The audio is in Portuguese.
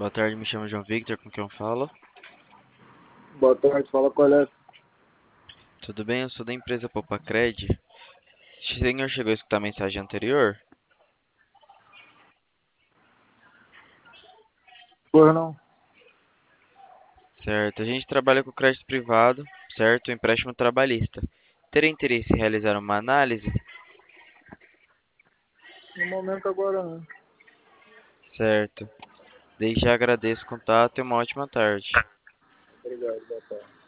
Boa tarde, me chamo João Victor, com quem eu falo? Boa tarde, fala qual é. Tudo bem? Eu sou da empresa Popacred. O senhor chegou a escutar a mensagem anterior? Pois não. Certo, a gente trabalha com crédito privado, certo? Empréstimo trabalhista. Teria interesse em realizar uma análise? No momento agora não. Certo. Desde já agradeço o contato e uma ótima tarde. Obrigado, boa tarde.